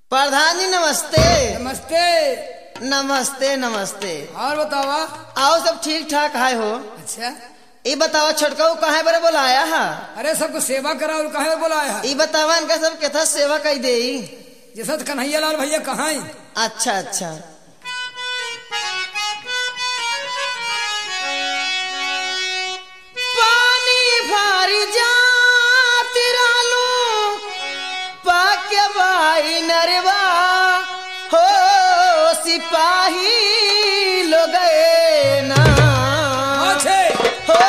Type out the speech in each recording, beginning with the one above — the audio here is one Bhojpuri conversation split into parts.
प्रधान जी नमस्ते। नमस्ते। नमस्ते नमस्ते। और बतावा। आओ सब ठीक ठाक है हो। अच्छा ये बतावा छोटका कहाँ बड़े बोलाया है? अरे सबको सेवा करा और कहे बोलाया है? ये बतावा इनका सब केथा सेवा कई दे। जैसा कन्हैया लाल भैया कहाँ? अच्छा अच्छा। पानी भारी जात रालो पाके भाई नरवा हो सिपाही लोग ना हो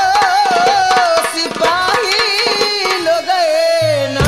सिपाही लोग ना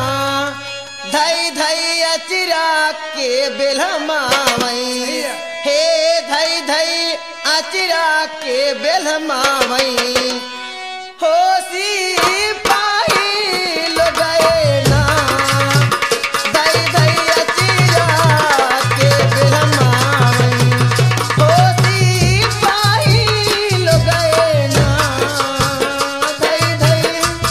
धई धई अचिरा के बेलमावई हे धई धई अचिरा के बेलमावई हो सिपाही लोग ना धई धई अचिरा के बेलमावई हो सिपाही लोग ना धई धई।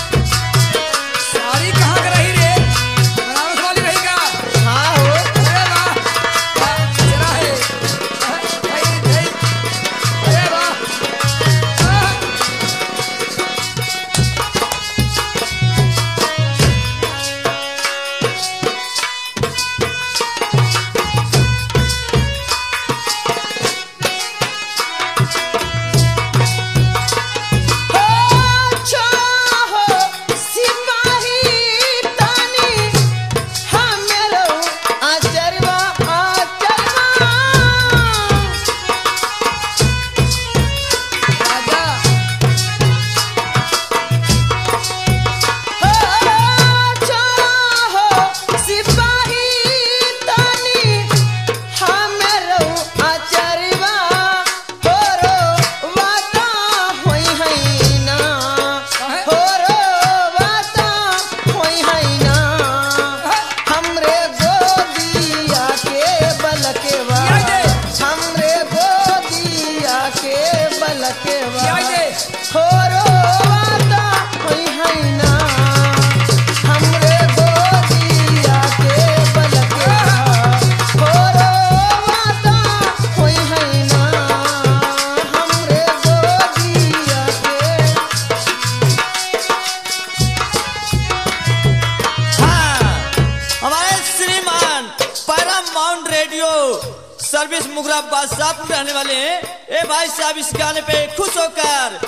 सारी कहाँ कर रही रे? बनारस वाली रही का? हाँ हो। अरे वाह वाह, जरा है। धई धई। अरे वाह। सर्विस मुगराबाद शाहपुर रहने वाले हैं। ए भाई साहब इस गाने पे खुश होकर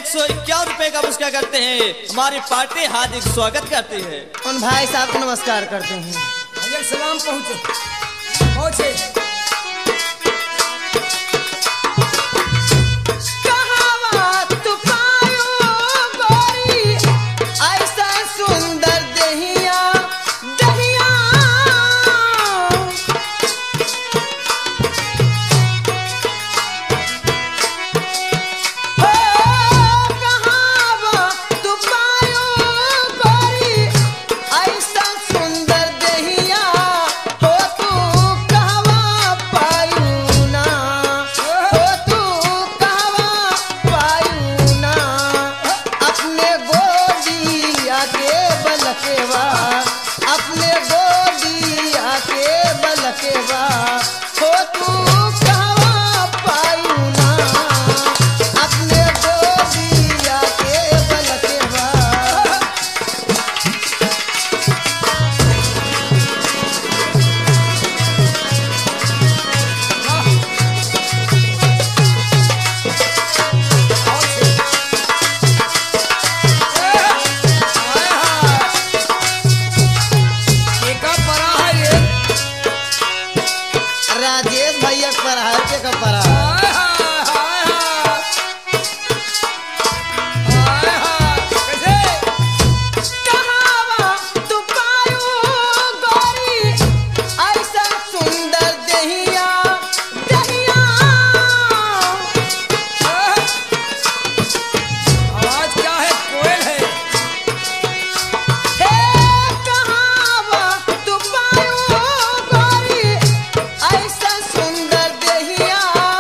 151 रुपए का पुरस्कार करते हैं। हमारी पार्टी हार्दिक स्वागत करती है। उन भाई साहब को नमस्कार करते हैं। भैया सलाम पहुँचे पहुँचे। ऐसा सुंदर देहिया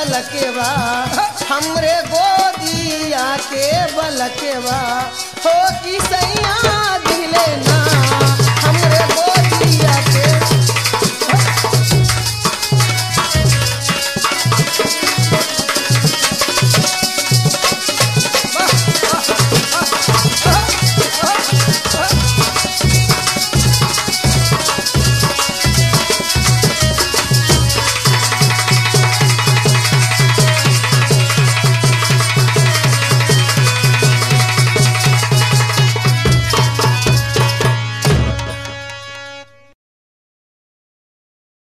बलकेवा हमरे गोदिया के बलकेवा हो कि सैया दिले ना